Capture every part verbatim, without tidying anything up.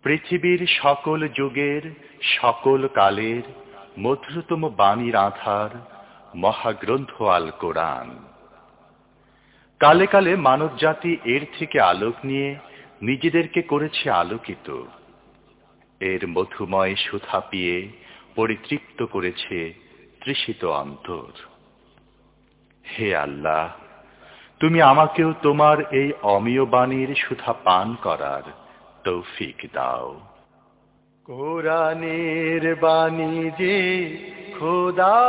পৃথিবীর সকল যুগের সকল কালের মধুরতম বাণীর আধার মহাগ্রন্থ আল কোরআন। কালে কালে মানবজাতি এর থেকে আলোক নিয়ে নিজেদেরকে করেছে আলোকিত। এর মধুময় সুধা পিয়ে পরিতৃপ্ত করেছে তৃষিত অন্তর। হে আল্লাহ, তুমি আমাকেও তোমার এই অমীয় বাণীর সুধা পান করার তৌফিক দাও। কোরআনের বাণী যে খোদা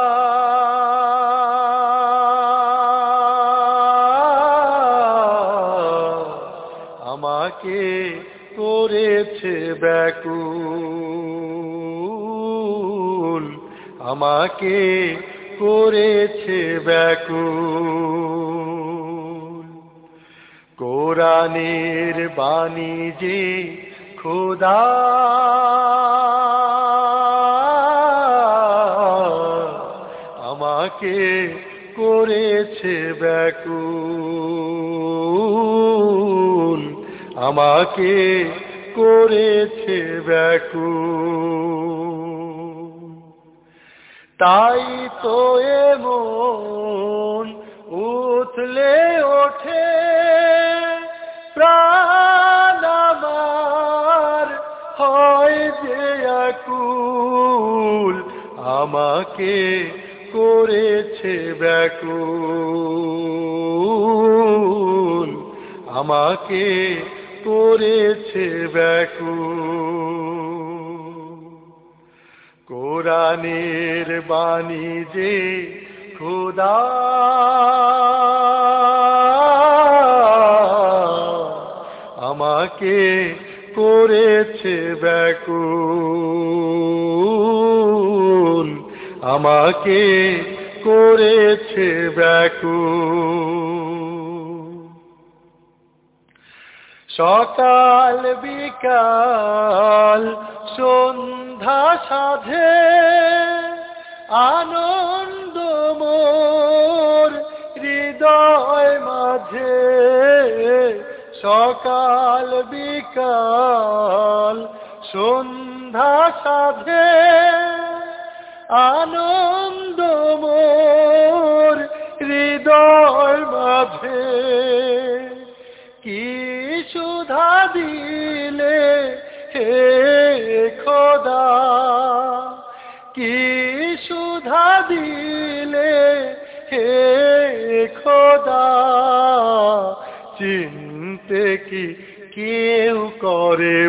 আমাকে করেছে ব্যাকুল, আমাকে করেছে ব্যাকুল। কোরআনের বাণী যে খোদা আমাকে করেছে ব্যাকুল, আমাকে করেছে ব্যাকুল। তাই তো এমন উথলে ওঠে প্রাণ আমার হয় যে আকুল, আমাকে করেছে ব্যাকুল, আমাকে করেছে ব্যাকুল। কোরআনের বাণী যে খোদা আমাকে করেছে ব্যাকুল, আমাকে করেছে ব্যাকুল। সকাল বিকাল সন্ধ্যা সাধে আনন্দ মোর হৃদয় মাঝে, সকাল বিকাল সন্ধ্যা সাধে আনন্দ মোর হৃদয় মাঝে। কি সুধা দিলে হে খোদা, কি সুধা দিলে হে খোদা, চিনতে কি কেউ করে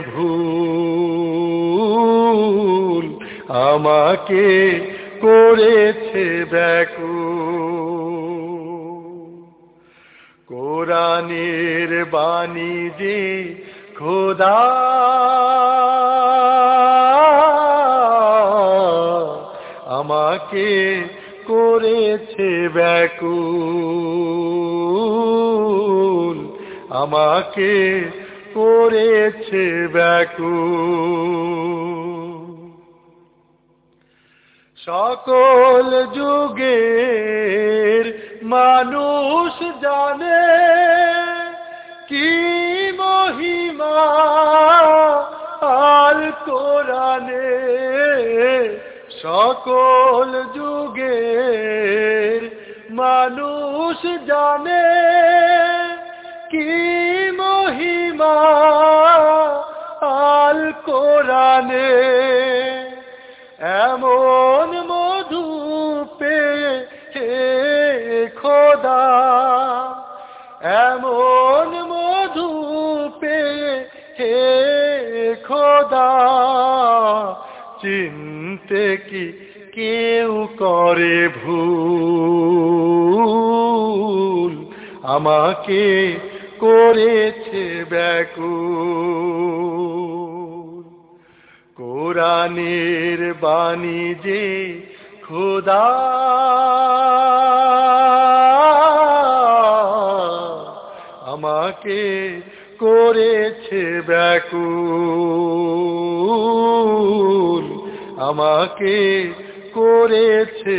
ভুল, আমাকে করেছে ব্যাকুল। কোরআনের বাণী যে খোদা আমাকে করেছে ব্যাকুল, আমাকে করেছে ব্যাকুল। সকল যুগের মানুষ জানে কি মহিমা আল কোরআনে, সকল যুগের মানুষ জানে কি মহিমা আল কোরআনে। এমন মধু পেয়ে হে খোদা, এমন মধু পেয়ে হে খোদা, চিনতে কি কেউ করে ভুল, আমাকে করেছে ব্যাকুল। কোরআনের বাণী যে খোদা আমাকে করেছে ব্যাকুল, আমাকে করেছে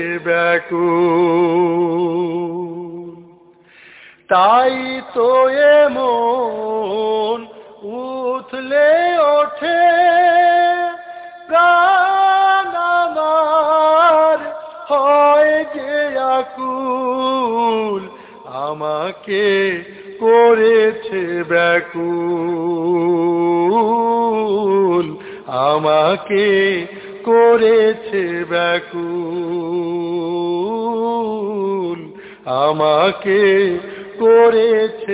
ব্যাকুল। তাই তো এমন উথলে ওঠে প্রাণ আমার, হয় যে আকুল, আমাকে করেছে ব্যাকুল, আমাকে করেছে ব্যাকুল, আমাকে করেছে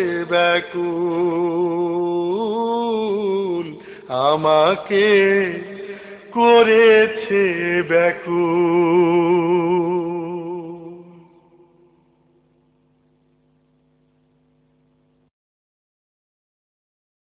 ব্যাকুল, আমাকে করেছে ব্যাকুল।